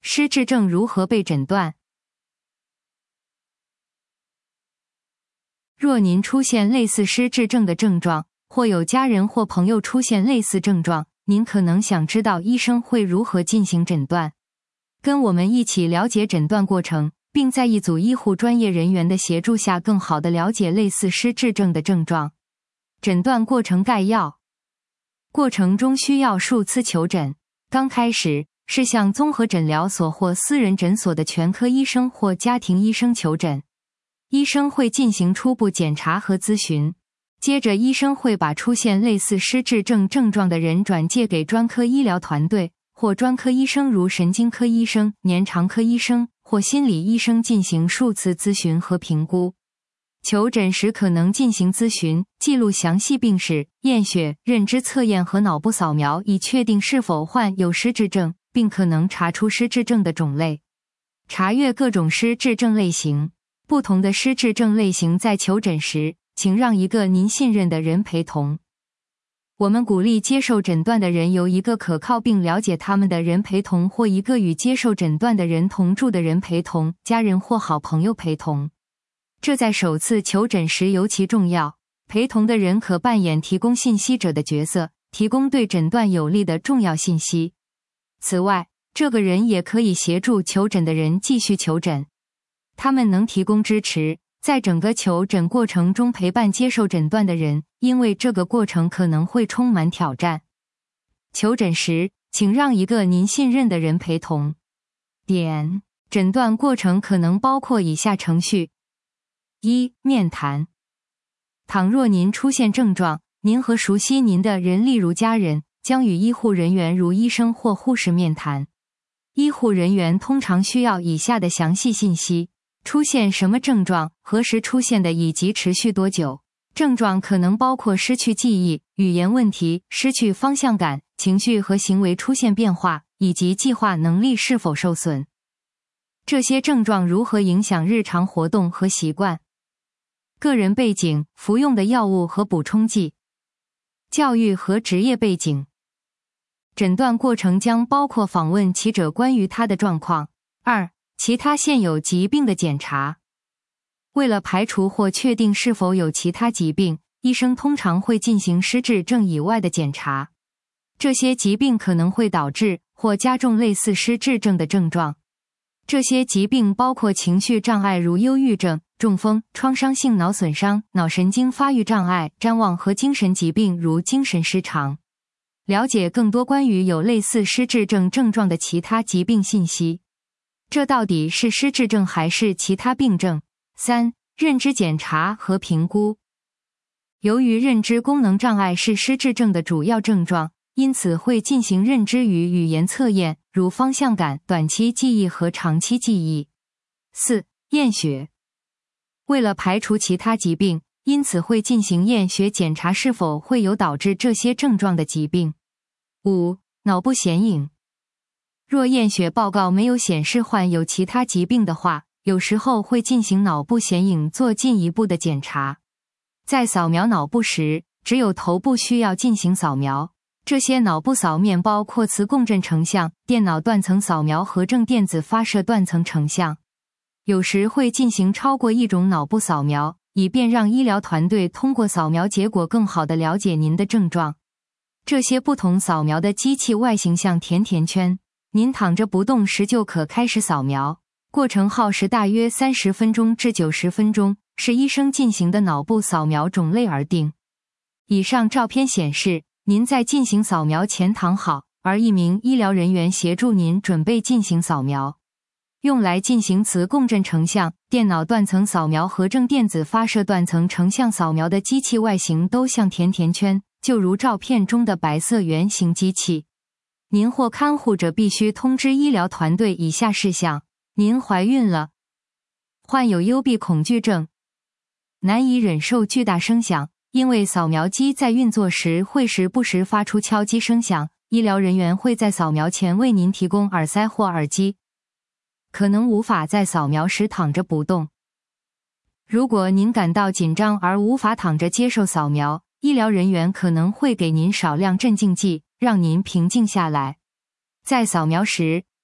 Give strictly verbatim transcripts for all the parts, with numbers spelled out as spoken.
失智症如何被诊断？若您出现类似失智症的症状，或有家人或朋友出现类似症状，您可能想知道医生会如何进行诊断。跟我们一起了解诊断过程，并在一组医护专业人员的协助下更好地了解类似失智症的症状。诊断过程概要：过程中需要数次求诊。刚开始是向综合诊疗所或私人诊所的全科医生或家庭医生求诊，医生会进行初步检查和咨询。接着医生会把出现类似失智症症状的人转介给专科医疗团队或专科医生，如神经科医生、年长科医生或心理医生进行数次咨询和评估。求诊时可能进行咨询，记录详细病史、验血、认知测验和脑部扫描，以确定是否患有失智症，并可能查出失智症的种类。查阅各种失智症类型。不同的失智症类型在求诊时，请让一个您信任的人陪同。我们鼓励接受诊断的人由一个可靠并了解他们的人陪同，或一个与接受诊断的人同住的人陪同，家人或好朋友陪同。这在首次求诊时尤其重要。陪同的人可扮演提供信息者的角色，提供对诊断有利的重要信息。此外，这个人也可以协助求诊的人继续求诊。他们能提供支持，在整个求诊过程中陪伴接受诊断的人，因为这个过程可能会充满挑战。求诊时，请让一个您信任的人陪同。点：诊断过程可能包括以下程序：一、面谈。倘若您出现症状，您和熟悉您的人，例如家人，将与医护人员如医生或护士面谈。医护人员通常需要以下的详细信息：出现什么症状，何时出现的，以及持续多久。症状可能包括失去记忆、语言问题、失去方向感、情绪和行为出现变化，以及计划能力是否受损。这些症状如何影响日常活动和习惯？个人背景、服用的药物和补充剂。教育和职业背景。诊断过程将包括访问其者关于他的状况。二、其他现有疾病的检查。为了排除或确定是否有其他疾病，医生通常会进行失智症以外的检查。这些疾病可能会导致或加重类似失智症的症状。这些疾病包括情绪障碍，如忧郁症、中风、创伤性脑损伤、脑神经发育障碍、谵妄和精神疾病，如精神失常。了解更多关于有类似失智症症状的其他疾病信息。这到底是失智症还是其他病症？三、认知检查和评估。由于认知功能障碍是失智症的主要症状，因此会进行认知与语言测验，如方向感、短期记忆和长期记忆。四、验血。为了排除其他疾病，因此会进行验血检查是否会有导致这些症状的疾病。五、脑部显影。若验血报告没有显示患有其他疾病的话，有时候会进行脑部显影做进一步的检查。在扫描脑部时，只有头部需要进行扫描。这些脑部扫描包括磁共振成像、电脑断层扫描和正电子发射断层成像。有时会进行超过一种脑部扫描，以便让医疗团队通过扫描结果更好地了解您的症状。这些不同扫描的机器外形像甜甜圈，您躺着不动时就可开始扫描。过程耗时大约三十分钟至九十分钟，是医生进行的脑部扫描种类而定。以上照片显示，您在进行扫描前躺好，而一名医疗人员协助您准备进行扫描。用来进行磁共振成像、电脑断层扫描和正电子发射断层成像扫描的机器外形都像甜甜圈，就如照片中的白色圆形机器。您或看护者必须通知医疗团队以下事项：您怀孕了，患有幽闭恐惧症，难以忍受巨大声响，因为扫描机在运作时会时不时发出敲击声响，医疗人员会在扫描前为您提供耳塞或耳机，可能无法在扫描时躺着不动。如果您感到紧张而无法躺着接受扫描，医疗人员可能会给您少量镇静剂，让您平静下来。在扫描时，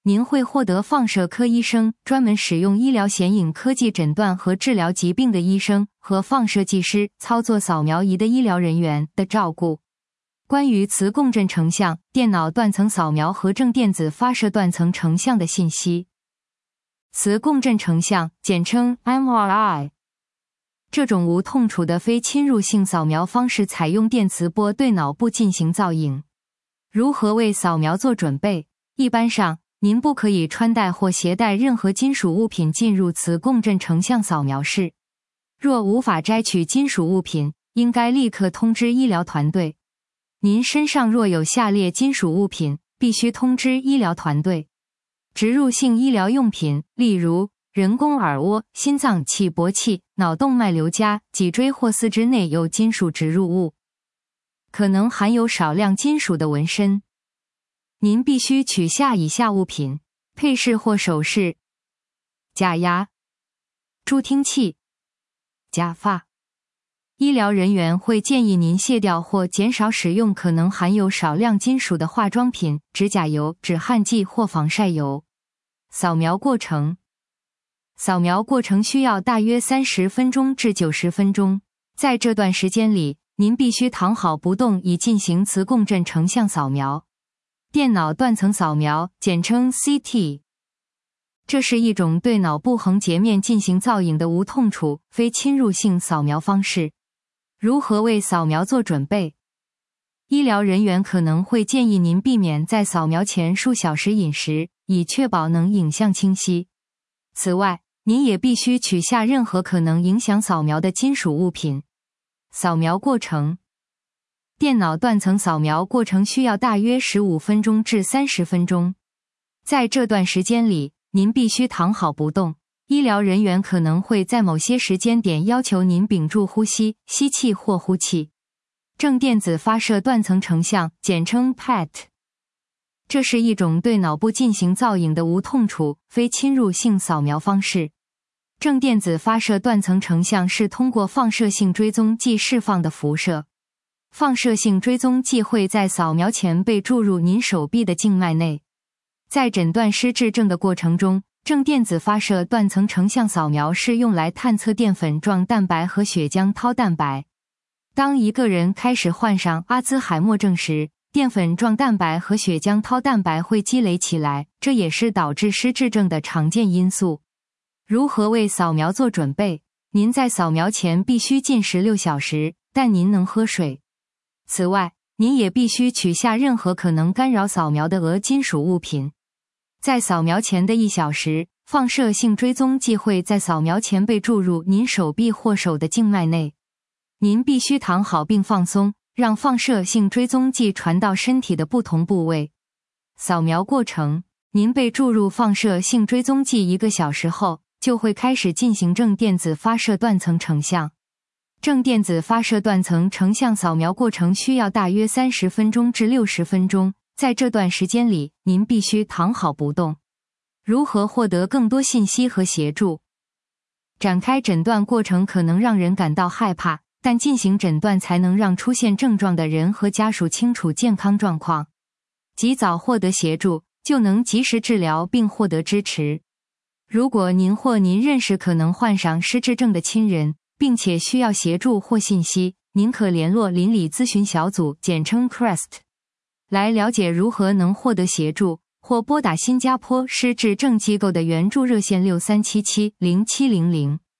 您会获得放射科医生、专门使用医疗显影科技诊断和治疗疾病的医生和放射技师、操作扫描仪的医疗人员的照顾。关于磁共振成像、电脑断层扫描和正电子发射断层成像的信息。磁共振成像，简称 M R I。这种无痛楚的非侵入性扫描方式采用电磁波对脑部进行造影。如何为扫描做准备？一般上，您不可以穿戴或携带任何金属物品进入磁共振成像扫描室。若无法摘取金属物品，应该立刻通知医疗团队。您身上若有下列金属物品，必须通知医疗团队。植入性医疗用品，例如人工耳蜗、心脏器、搏器、脑动脉瘤夹、脊椎或四肢内有金属植入物，可能含有少量金属的纹身。您必须取下以下物品：配饰或首饰、假牙、助听器、假发。医疗人员会建议您卸掉或减少使用可能含有少量金属的化妆品、指甲油、止汗剂或防晒油。扫描过程。扫描过程需要大约三十分钟至九十分钟。在这段时间里，您必须躺好不动以进行磁共振成像扫描。电脑断层扫描，简称 C T。这是一种对脑部横截面进行造影的无痛楚、非侵入性扫描方式。如何为扫描做准备？医疗人员可能会建议您避免在扫描前数小时饮食，以确保能影像清晰。此外，您也必须取下任何可能影响扫描的金属物品。扫描过程。电脑断层扫描过程需要大约十五分钟至三十分钟。在这段时间里，您必须躺好不动。医疗人员可能会在某些时间点要求您屏住呼吸、吸气或呼气。正电子发射断层成像，简称 P E T。这是一种对脑部进行造影的无痛楚、非侵入性扫描方式。正电子发射断层成像是通过放射性追踪剂释放的辐射。放射性追踪剂会在扫描前被注入您手臂的静脉内。在诊断失智症的过程中，正电子发射断层成像扫描是用来探测淀粉状蛋白和血浆涛蛋白。当一个人开始患上阿兹海默症时，淀粉状蛋白和血浆涛蛋白会积累起来，这也是导致失智症的常见因素。如何为扫描做准备？您在扫描前必须禁食六小时，但您能喝水。此外，您也必须取下任何可能干扰扫描的额金属物品。在扫描前的一小时，放射性追踪剂会在扫描前被注入您手臂或手的静脉内。您必须躺好并放松，让放射性追踪剂传到身体的不同部位。扫描过程。您被注入放射性追踪剂一个小时后，就会开始进行正电子发射断层成像。正电子发射断层成像扫描过程需要大约三十分钟至六十分钟。在这段时间里，您必须躺好不动。如何获得更多信息和协助？展开诊断过程可能让人感到害怕，但进行诊断才能让出现症状的人和家属清楚健康状况。及早获得协助，就能及时治疗并获得支持。如果您或您认识可能患上失智症的亲人，并且需要协助或信息，您可联络邻里咨询小组，简称 C R E S T， 来了解如何能获得协助，或拨打新加坡失智症机构的援助热线六三七七零七零零。